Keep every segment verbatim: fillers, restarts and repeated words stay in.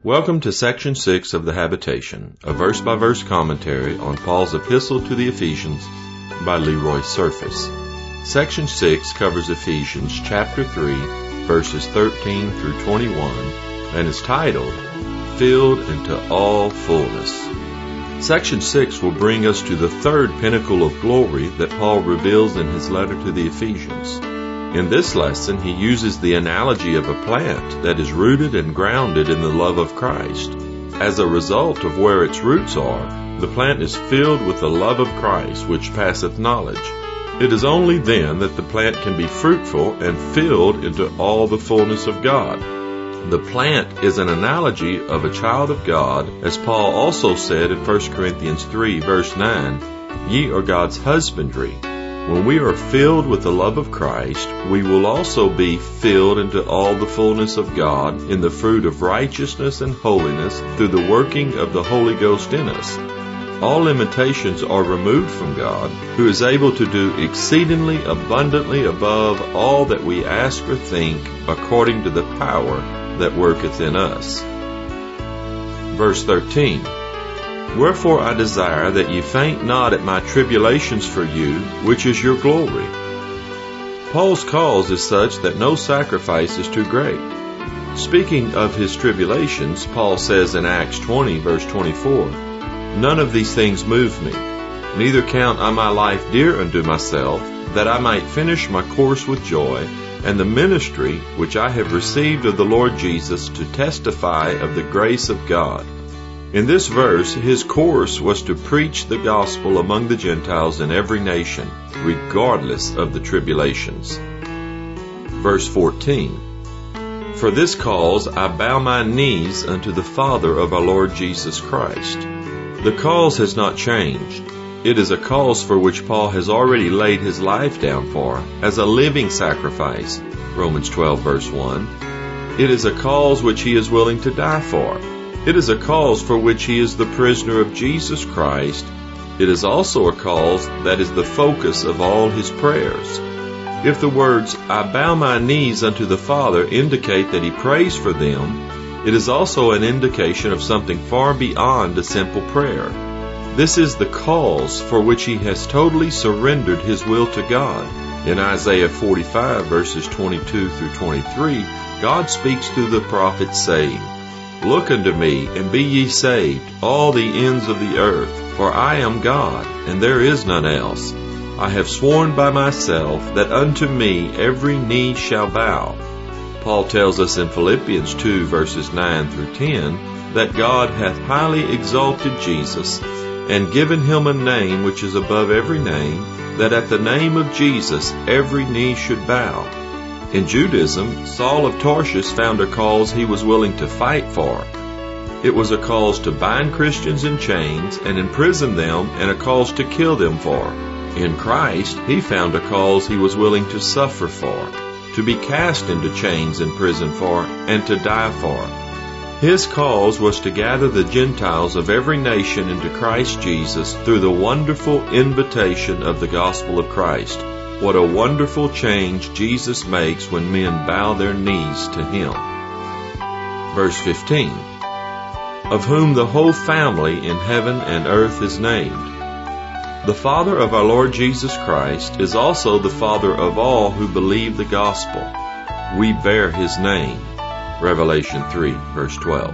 Welcome to Section six of The Habitation, a verse-by-verse commentary on Paul's epistle to the Ephesians by Leroy Surface. Section six covers Ephesians chapter three, verses thirteen through twenty-one, and is titled, Filled into All Fullness. Section six will bring us to the third pinnacle of glory that Paul reveals in his letter to the Ephesians. In this lesson, he uses the analogy of a plant that is rooted and grounded in the love of Christ. As a result of where its roots are, the plant is filled with the love of Christ, which passeth knowledge. It is only then that the plant can be fruitful and filled into all the fullness of God. The plant is an analogy of a child of God, as Paul also said in First Corinthians three, verse nine, Ye are God's husbandry. When we are filled with the love of Christ, we will also be filled into all the fullness of God in the fruit of righteousness and holiness through the working of the Holy Ghost in us. All limitations are removed from God, who is able to do exceedingly abundantly above all that we ask or think, according to the power that worketh in us. Verse thirteen. Wherefore I desire that ye faint not at my tribulations for you, which is your glory. Paul's cause is such that no sacrifice is too great. Speaking of his tribulations, Paul says in Acts twenty, verse twenty-four, None of these things move me, neither count I my life dear unto myself, that I might finish my course with joy, and the ministry which I have received of the Lord Jesus to testify of the grace of God. In this verse, his course was to preach the gospel among the Gentiles in every nation, regardless of the tribulations. Verse fourteen. For this cause I bow my knees unto the Father of our Lord Jesus Christ. The cause has not changed. It is a cause for which Paul has already laid his life down for, as a living sacrifice, Romans twelve, verse one. It is a cause which he is willing to die for. It is a cause for which he is the prisoner of Jesus Christ. It is also a cause that is the focus of all his prayers. If the words, I bow my knees unto the Father, indicate that he prays for them, it is also an indication of something far beyond a simple prayer. This is the cause for which he has totally surrendered his will to God. In Isaiah forty-five, verses twenty-two through twenty-three, God speaks through the prophet, saying, Look unto me, and be ye saved, all the ends of the earth, for I am God, and there is none else. I have sworn by myself that unto me every knee shall bow. Paul tells us in Philippians two, verses nine through ten, that God hath highly exalted Jesus, and given him a name which is above every name, that at the name of Jesus every knee should bow. In Judaism, Saul of Tarsus found a cause he was willing to fight for. It was a cause to bind Christians in chains and imprison them, and a cause to kill them for. In Christ, he found a cause he was willing to suffer for, to be cast into chains and prison for, and to die for. His cause was to gather the Gentiles of every nation into Christ Jesus through the wonderful invitation of the gospel of Christ. What a wonderful change Jesus makes when men bow their knees to him. Verse fifteen. Of whom the whole family in heaven and earth is named. The Father of our Lord Jesus Christ is also the Father of all who believe the gospel. We bear his name. Revelation three, verse twelve.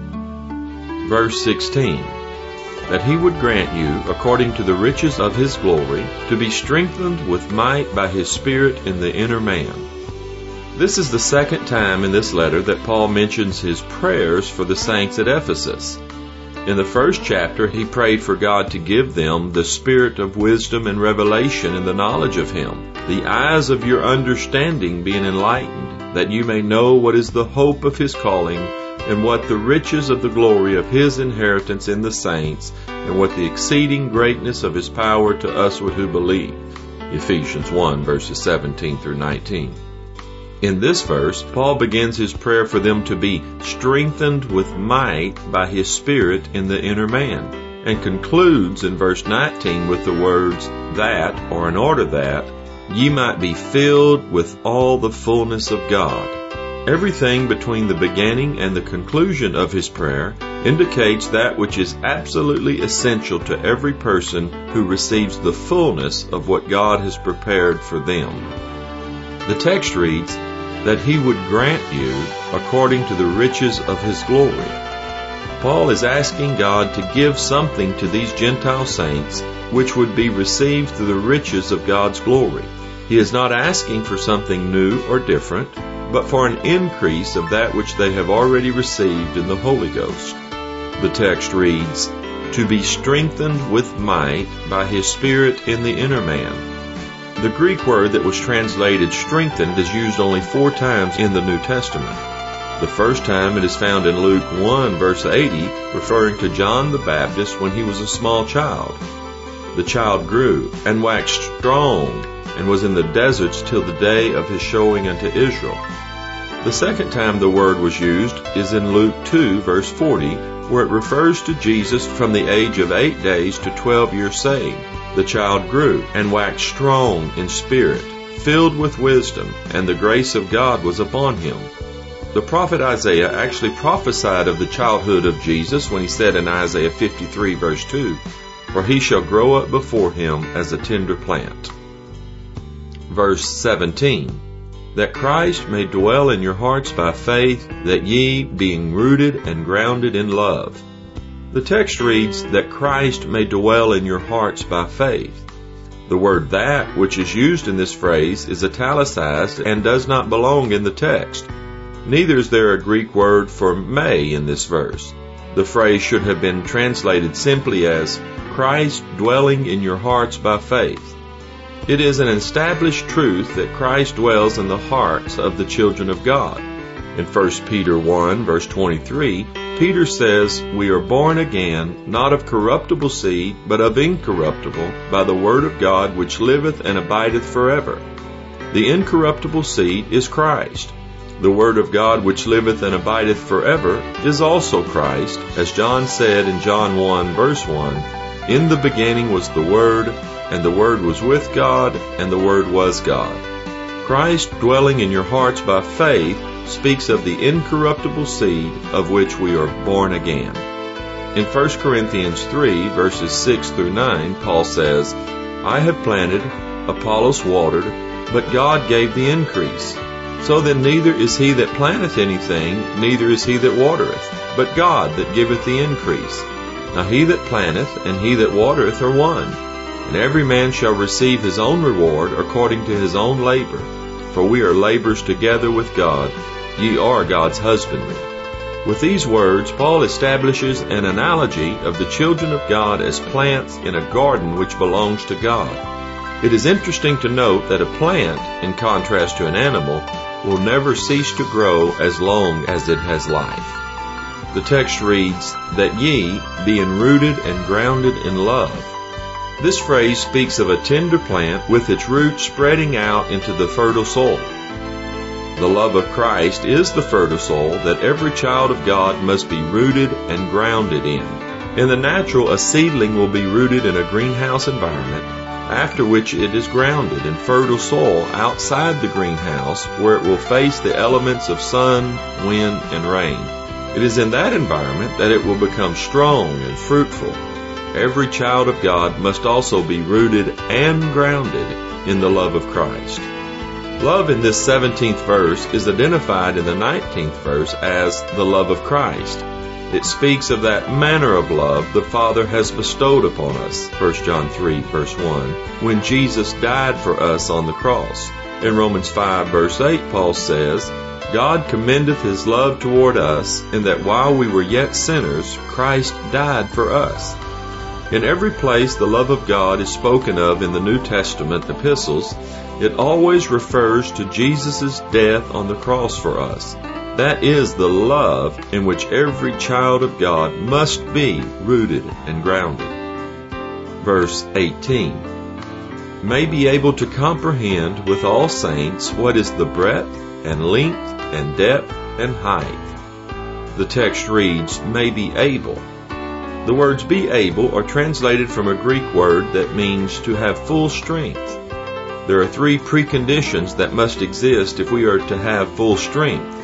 Verse sixteen. That he would grant you, according to the riches of his glory, to be strengthened with might by his Spirit in the inner man. This is the second time in this letter that Paul mentions his prayers for the saints at Ephesus. In the first chapter, he prayed for God to give them the spirit of wisdom and revelation in the knowledge of him, the eyes of your understanding being enlightened, that you may know what is the hope of his calling, and what the riches of the glory of his inheritance in the saints, and what the exceeding greatness of his power to usward who believe. Ephesians one, verses seventeen through nineteen. In this verse, Paul begins his prayer for them to be strengthened with might by his Spirit in the inner man, and concludes in verse nineteen with the words, that, or in order that, ye might be filled with all the fullness of God. Everything between the beginning and the conclusion of his prayer indicates that which is absolutely essential to every person who receives the fullness of what God has prepared for them. The text reads that he would grant you according to the riches of his glory. Paul is asking God to give something to these Gentile saints which would be received through the riches of God's glory. He is not asking for something new or different, but for an increase of that which they have already received in the Holy Ghost. The text reads, to be strengthened with might by his Spirit in the inner man. The Greek word that was translated strengthened is used only four times in the New Testament. The first time it is found in Luke one verse eighty, referring to John the Baptist when he was a small child. The child grew and waxed strong and was in the deserts till the day of his showing unto Israel. The second time the word was used is in Luke two verse forty, where it refers to Jesus from the age of eight days to twelve years, saying, the child grew and waxed strong in spirit, filled with wisdom, and the grace of God was upon him. The prophet Isaiah actually prophesied of the childhood of Jesus when he said in Isaiah fifty-three verse two, for he shall grow up before him as a tender plant. Verse seventeen, that Christ may dwell in your hearts by faith, that ye, being rooted and grounded in love. The text reads that Christ may dwell in your hearts by faith. The word that, which is used in this phrase, is italicized and does not belong in the text. Neither is there a Greek word for may in this verse. The phrase should have been translated simply as Christ dwelling in your hearts by faith. It is an established truth that Christ dwells in the hearts of the children of God. In First Peter one verse twenty-three, Peter says, we are born again, not of corruptible seed, but of incorruptible, by the word of God which liveth and abideth forever. The incorruptible seed is Christ. The word of God which liveth and abideth forever is also Christ, as John said in John one verse one, in the beginning was the Word, and the Word was with God, and the Word was God. Christ dwelling in your hearts by faith speaks of the incorruptible seed of which we are born again. In First Corinthians three, verses six through nine, Paul says, I have planted, Apollos watered, but God gave the increase. So then neither is he that planteth anything, neither is he that watereth, but God that giveth the increase. Now he that planteth and he that watereth are one, and every man shall receive his own reward according to his own labor. For we are laborers together with God, ye are God's husbandry. With these words, Paul establishes an analogy of the children of God as plants in a garden which belongs to God. It is interesting to note that a plant, in contrast to an animal, will never cease to grow as long as it has life. The text reads, that ye, being rooted and grounded in love. This phrase speaks of a tender plant with its roots spreading out into the fertile soil. The love of Christ is the fertile soil that every child of God must be rooted and grounded in. In the natural, a seedling will be rooted in a greenhouse environment, after which it is grounded in fertile soil outside the greenhouse where it will face the elements of sun, wind, and rain. It is in that environment that it will become strong and fruitful. Every child of God must also be rooted and grounded in the love of Christ. Love in this seventeenth verse is identified in the nineteenth verse as the love of Christ. It speaks of that manner of love the Father has bestowed upon us, First John three verse one, when Jesus died for us on the cross. In Romans five verse eight, Paul says, God commendeth his love toward us, in that while we were yet sinners, Christ died for us. In every place the love of God is spoken of in the New Testament epistles, it always refers to Jesus' death on the cross for us. That is the love in which every child of God must be rooted and grounded. Verse eighteen, may be able to comprehend with all saints what is the breadth and length and depth and height. The text reads, may be able. The words be able are translated from a Greek word that means to have full strength. There are three preconditions that must exist if we are to have full strength.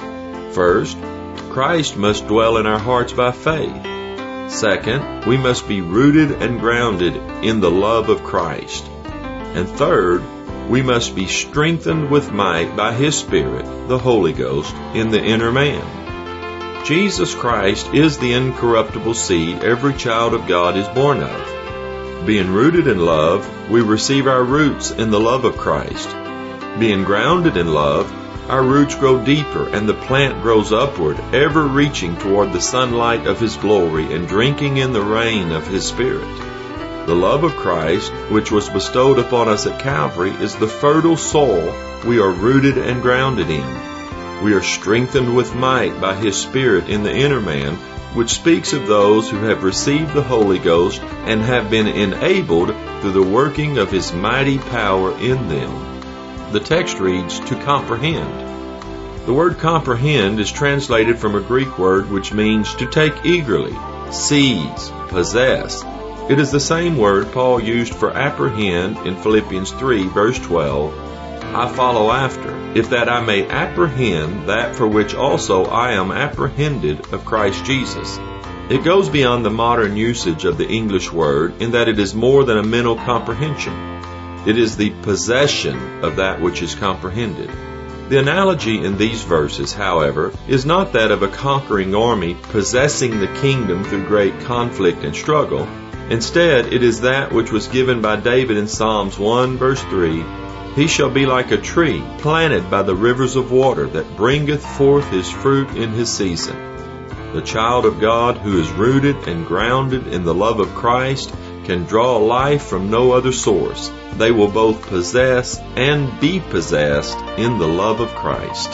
First, Christ must dwell in our hearts by faith. Second, we must be rooted and grounded in the love of Christ. And third, we must be strengthened with might by His Spirit, the Holy Ghost, in the inner man. Jesus Christ is the incorruptible seed every child of God is born of. Being rooted in love, we receive our roots in the love of Christ. Being grounded in love, our roots grow deeper and the plant grows upward, ever reaching toward the sunlight of His glory and drinking in the rain of His Spirit. The love of Christ, which was bestowed upon us at Calvary, is the fertile soil we are rooted and grounded in. We are strengthened with might by His Spirit in the inner man, which speaks of those who have received the Holy Ghost and have been enabled through the working of His mighty power in them. The text reads, to comprehend. The word comprehend is translated from a Greek word which means to take eagerly, seize, possess. It is the same word Paul used for apprehend in Philippians three, verse twelve. I follow after, if that I may apprehend that for which also I am apprehended of Christ Jesus. It goes beyond the modern usage of the English word in that it is more than a mental comprehension. It is the possession of that which is comprehended. The analogy in these verses, however, is not that of a conquering army possessing the kingdom through great conflict and struggle. Instead, it is that which was given by David in Psalms one, verse three, He shall be like a tree planted by the rivers of water that bringeth forth his fruit in his season. The child of God who is rooted and grounded in the love of Christ can draw life from no other source. They will both possess and be possessed in the love of Christ.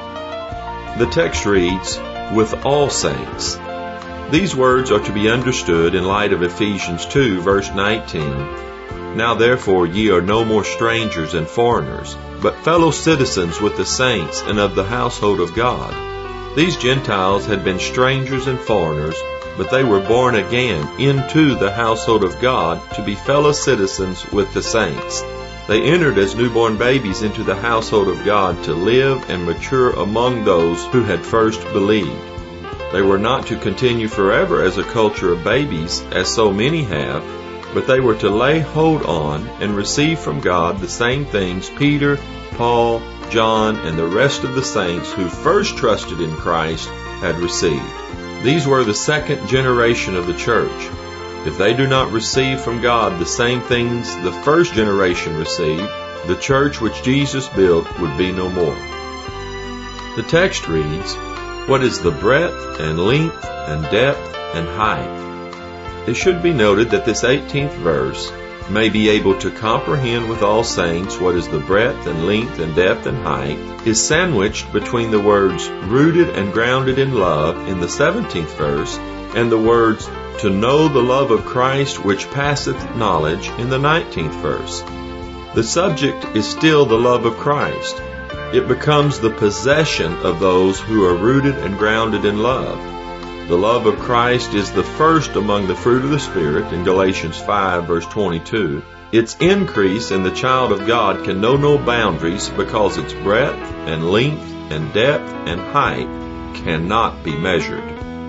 The text reads, with all saints. These words are to be understood in light of Ephesians two, verse nineteen. Now therefore ye are no more strangers and foreigners, but fellow citizens with the saints and of the household of God. These Gentiles had been strangers and foreigners, but they were born again into the household of God to be fellow citizens with the saints. They entered as newborn babies into the household of God to live and mature among those who had first believed. They were not to continue forever as a culture of babies, as so many have, but they were to lay hold on and receive from God the same things Peter, Paul, John, and the rest of the saints who first trusted in Christ had received. These were the second generation of the church. If they do not receive from God the same things the first generation received, the church which Jesus built would be no more. The text reads, what is the breadth and length and depth and height? It should be noted that this eighteenth verse may be able to comprehend with all saints what is the breadth and length and depth and height is sandwiched between the words rooted and grounded in love in the seventeenth verse and the words to know the love of Christ which passeth knowledge in the nineteenth verse. The subject is still the love of Christ. It becomes the possession of those who are rooted and grounded in love. The love of Christ is the first among the fruit of the Spirit in Galatians five, verse twenty-two. Its increase in the child of God can know no boundaries because its breadth and length and depth and height cannot be measured.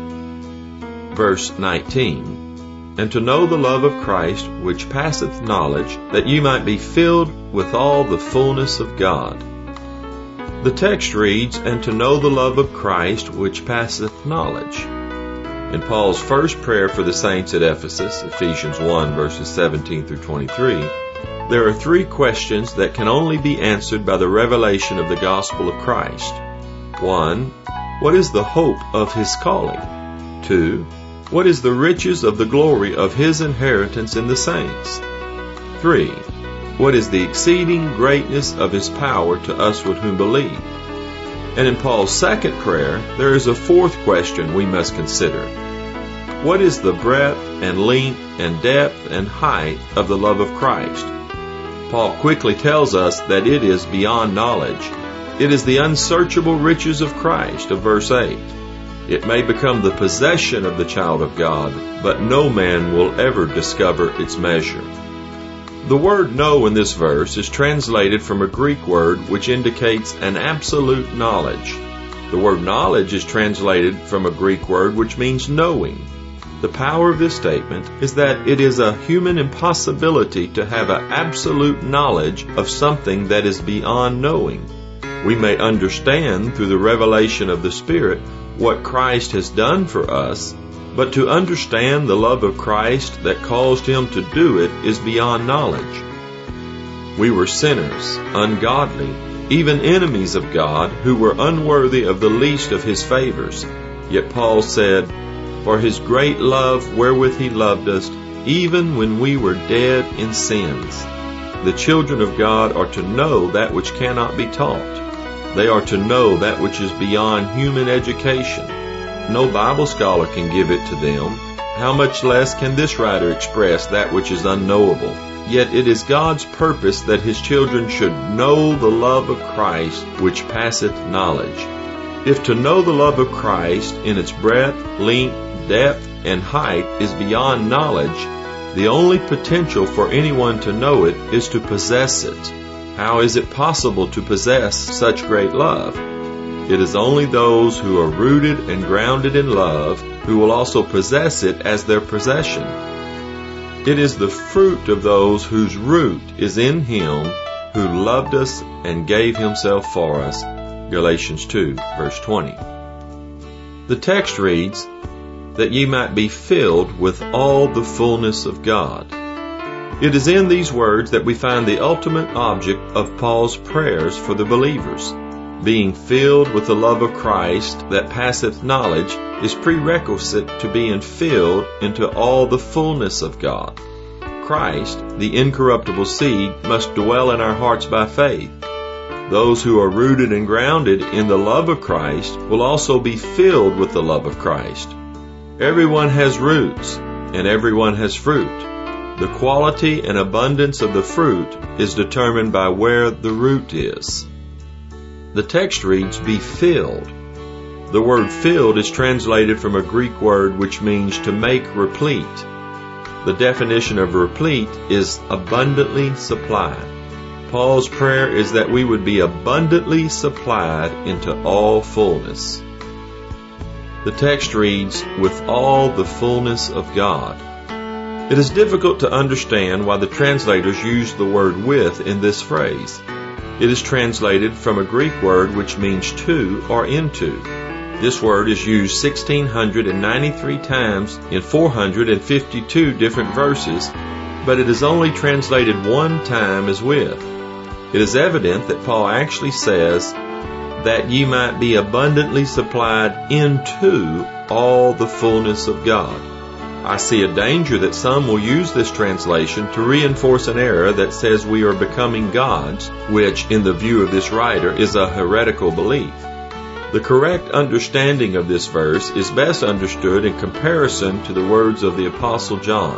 Verse nineteen. And to know the love of Christ which passeth knowledge, that ye might be filled with all the fullness of God. The text reads, and to know the love of Christ which passeth knowledge. In Paul's first prayer for the saints at Ephesus, Ephesians one, verses seventeen through twenty-three, there are three questions that can only be answered by the revelation of the gospel of Christ. One, what is the hope of His calling? Two, what is the riches of the glory of His inheritance in the saints? Three, what is the exceeding greatness of His power to us with whom believe? And in Paul's second prayer, there is a fourth question we must consider. What is the breadth and length and depth and height of the love of Christ? Paul quickly tells us that it is beyond knowledge. It is the unsearchable riches of Christ of verse eight. It may become the possession of the child of God, but no man will ever discover its measure. The word know in this verse is translated from a Greek word which indicates an absolute knowledge. The word knowledge is translated from a Greek word which means knowing. The power of this statement is that it is a human impossibility to have an absolute knowledge of something that is beyond knowing. We may understand through the revelation of the Spirit what Christ has done for us, but to understand the love of Christ that caused Him to do it is beyond knowledge. We were sinners, ungodly, even enemies of God, who were unworthy of the least of His favors. Yet Paul said, "For His great love wherewith He loved us, even when we were dead in sins." The children of God are to know that which cannot be taught. They are to know that which is beyond human education. No Bible scholar can give it to them. How much less can this writer express that which is unknowable? Yet it is God's purpose that His children should know the love of Christ, which passeth knowledge. If to know the love of Christ in its breadth, length, depth, and height is beyond knowledge, the only potential for anyone to know it is to possess it. How is it possible to possess such great love? It is only those who are rooted and grounded in love who will also possess it as their possession. It is the fruit of those whose root is in Him who loved us and gave Himself for us. Galatians two, verse twenty. The text reads, "That ye might be filled with all the fullness of God." It is in these words that we find the ultimate object of Paul's prayers for the believers. Being filled with the love of Christ that passeth knowledge is prerequisite to being filled into all the fullness of God. Christ, the incorruptible seed, must dwell in our hearts by faith. Those who are rooted and grounded in the love of Christ will also be filled with the love of Christ. Everyone has roots, and everyone has fruit. The quality and abundance of the fruit is determined by where the root is. The text reads, "Be filled." The word filled is translated from a Greek word which means to make replete. The definition of replete is abundantly supplied. Paul's prayer is that we would be abundantly supplied into all fullness. The text reads, "With all the fullness of God." It is difficult to understand why the translators use the word "with" in this phrase. It is translated from a Greek word which means to or into. This word is used one thousand six hundred ninety-three times in four hundred fifty-two different verses, but it is only translated one time as "with." It is evident that Paul actually says, "that ye might be abundantly supplied into all the fullness of God." I see a danger that some will use this translation to reinforce an error that says we are becoming gods, which, in the view of this writer, is a heretical belief. The correct understanding of this verse is best understood in comparison to the words of the Apostle John.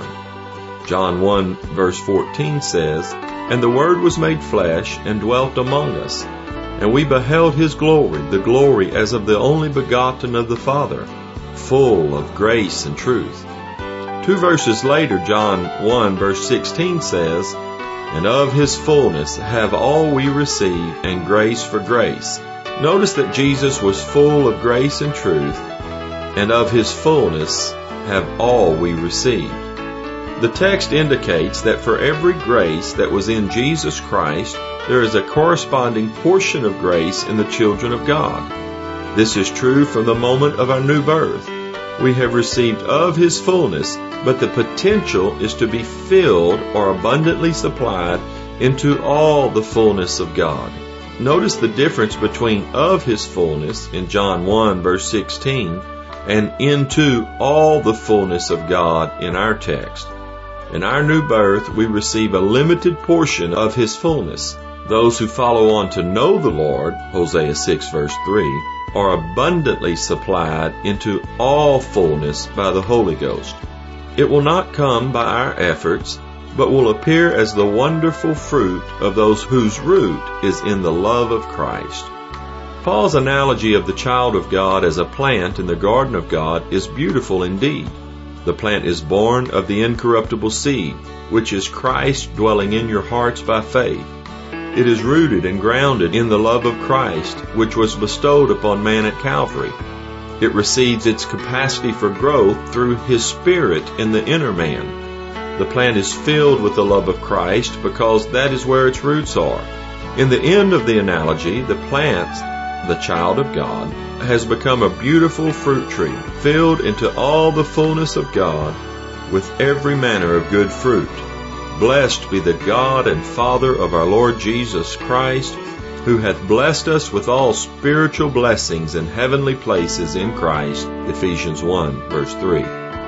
John one verse fourteen says, "And the Word was made flesh and dwelt among us, and we beheld His glory, the glory as of the only begotten of the Father, full of grace and truth." Two verses later, John one verse sixteen says, "And of His fullness have all we received, and grace for grace." Notice that Jesus was full of grace and truth, and of His fullness have all we received. The text indicates that for every grace that was in Jesus Christ, there is a corresponding portion of grace in the children of God. This is true from the moment of our new birth. We have received of His fullness, but the potential is to be filled or abundantly supplied into all the fullness of God. Notice the difference between "of His fullness" in John one verse sixteen and "into all the fullness of God" in our text. In our new birth, we receive a limited portion of His fullness. Those who follow on to know the Lord, Hosea six verse three, are abundantly supplied into all fullness by the Holy Ghost. It will not come by our efforts, but will appear as the wonderful fruit of those whose root is in the love of Christ. Paul's analogy of the child of God as a plant in the garden of God is beautiful indeed. The plant is born of the incorruptible seed, which is Christ dwelling in your hearts by faith. It is rooted and grounded in the love of Christ, which was bestowed upon man at Calvary. It receives its capacity for growth through His Spirit in the inner man. The plant is filled with the love of Christ because that is where its roots are. In the end of the analogy, the plant, the child of God, has become a beautiful fruit tree, filled into all the fullness of God with every manner of good fruit. Blessed be the God and Father of our Lord Jesus Christ, who hath blessed us with all spiritual blessings in heavenly places in Christ. Ephesians one, verse three.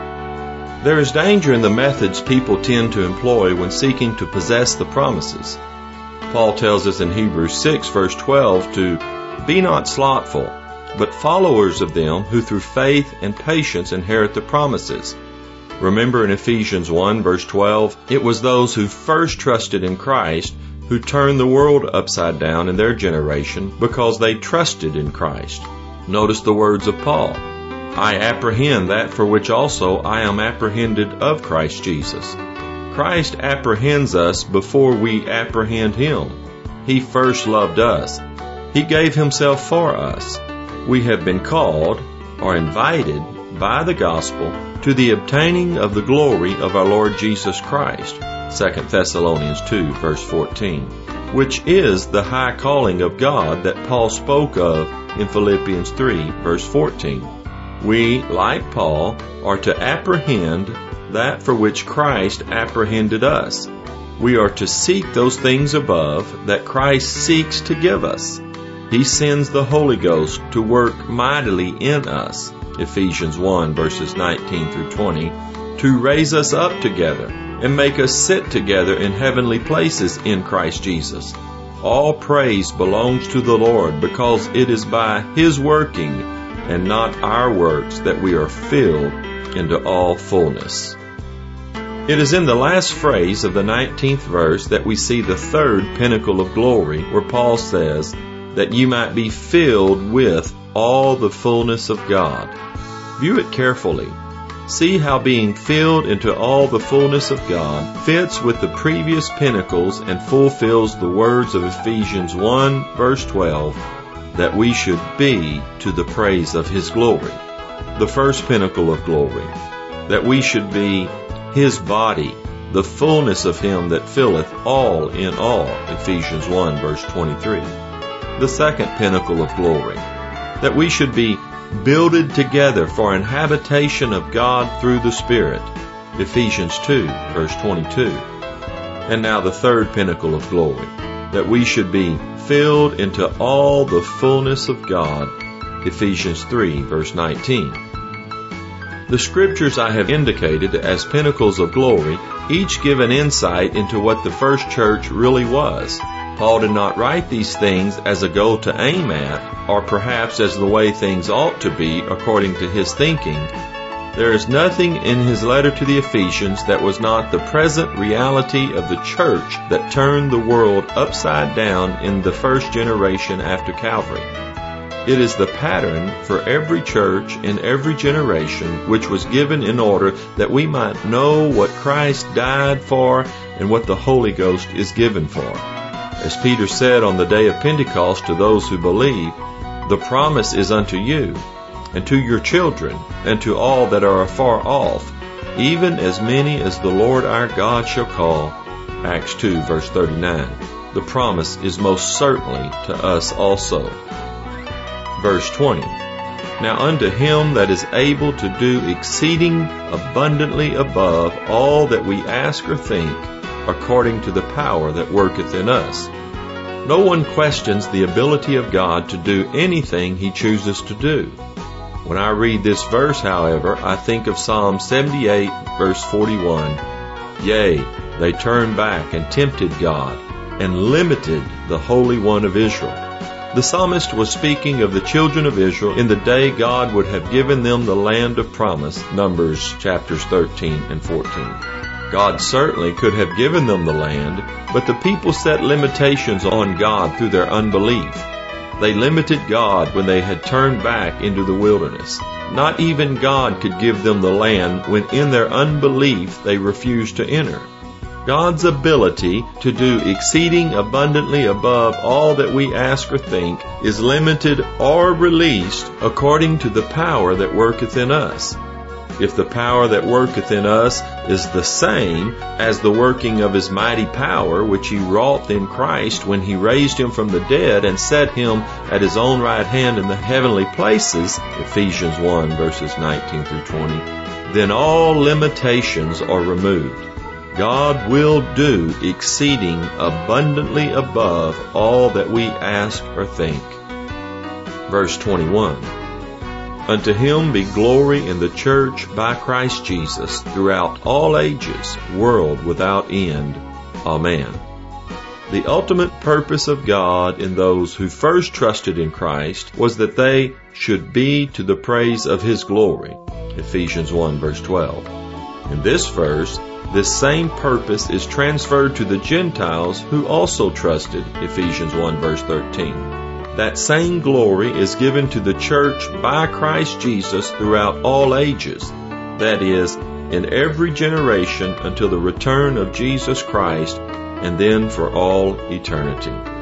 There is danger in the methods people tend to employ when seeking to possess the promises. Paul tells us in Hebrews six, verse twelve, to be not slothful, but followers of them who through faith and patience inherit the promises. Remember in Ephesians one, verse twelve, it was those who first trusted in Christ who turned the world upside down in their generation because they trusted in Christ. Notice the words of Paul. I apprehend that for which also I am apprehended of Christ Jesus. Christ apprehends us before we apprehend Him. He first loved us. He gave Himself for us. We have been called or invited by the gospel to the obtaining of the glory of our Lord Jesus Christ. Second Thessalonians two, verse fourteen, which is the high calling of God that Paul spoke of in Philippians three, verse fourteen. We, like Paul, are to apprehend that for which Christ apprehended us. We are to seek those things above that Christ seeks to give us. He sends the Holy Ghost to work mightily in us, Ephesians one, verses nineteen through twenty, to raise us up together and make us sit together in heavenly places in Christ Jesus. All praise belongs to the Lord because it is by His working and not our works that we are filled into all fullness. It is in the last phrase of the nineteenth verse that we see the third pinnacle of glory, where Paul says that you might be filled with all the fullness of God. View it carefully. See how being filled into all the fullness of God fits with the previous pinnacles and fulfills the words of Ephesians one, verse twelve, that we should be to the praise of His glory. The first pinnacle of glory, that we should be His body, the fullness of Him that filleth all in all, Ephesians one, verse twenty-three. The second pinnacle of glory, that we should be builded together for an habitation of God through the Spirit, Ephesians two, verse twenty-two. And now the third pinnacle of glory, that we should be filled into all the fullness of God, Ephesians three, verse nineteen. The scriptures I have indicated as pinnacles of glory each give an insight into what the first church really was. Paul did not write these things as a goal to aim at, or perhaps as the way things ought to be according to his thinking. There is nothing in his letter to the Ephesians that was not the present reality of the church that turned the world upside down in the first generation after Calvary. It is the pattern for every church in every generation, which was given in order that we might know what Christ died for and what the Holy Ghost is given for. As Peter said on the day of Pentecost to those who believe, the promise is unto you, and to your children, and to all that are afar off, even as many as the Lord our God shall call. Acts two, verse thirty-nine. The promise is most certainly to us also. Verse twenty. Now unto Him that is able to do exceeding abundantly above all that we ask or think, according to the power that worketh in us. No one questions the ability of God to do anything He chooses to do. When I read this verse, however, I think of Psalm seventy-eight, verse forty-one. Yea, they turned back and tempted God, and limited the Holy One of Israel. The psalmist was speaking of the children of Israel in the day God would have given them the land of promise, Numbers chapters thirteen and fourteen. God certainly could have given them the land, but the people set limitations on God through their unbelief. They limited God when they had turned back into the wilderness. Not even God could give them the land when in their unbelief they refused to enter. God's ability to do exceeding abundantly above all that we ask or think is limited or released according to the power that worketh in us. If the power that worketh in us is the same as the working of his mighty power which he wrought in Christ when he raised him from the dead and set him at his own right hand in the heavenly places, Ephesians one verses nineteen through twenty, then all limitations are removed. God will do exceeding abundantly above all that we ask or think. Verse twenty-one. Unto him be glory in the church by Christ Jesus throughout all ages, world without end. Amen. The ultimate purpose of God in those who first trusted in Christ was that they should be to the praise of his glory. Ephesians one verse twelve. In this verse, this same purpose is transferred to the Gentiles who also trusted. Ephesians one verse thirteen. That same glory is given to the church by Christ Jesus throughout all ages, that is, in every generation until the return of Jesus Christ, and then for all eternity.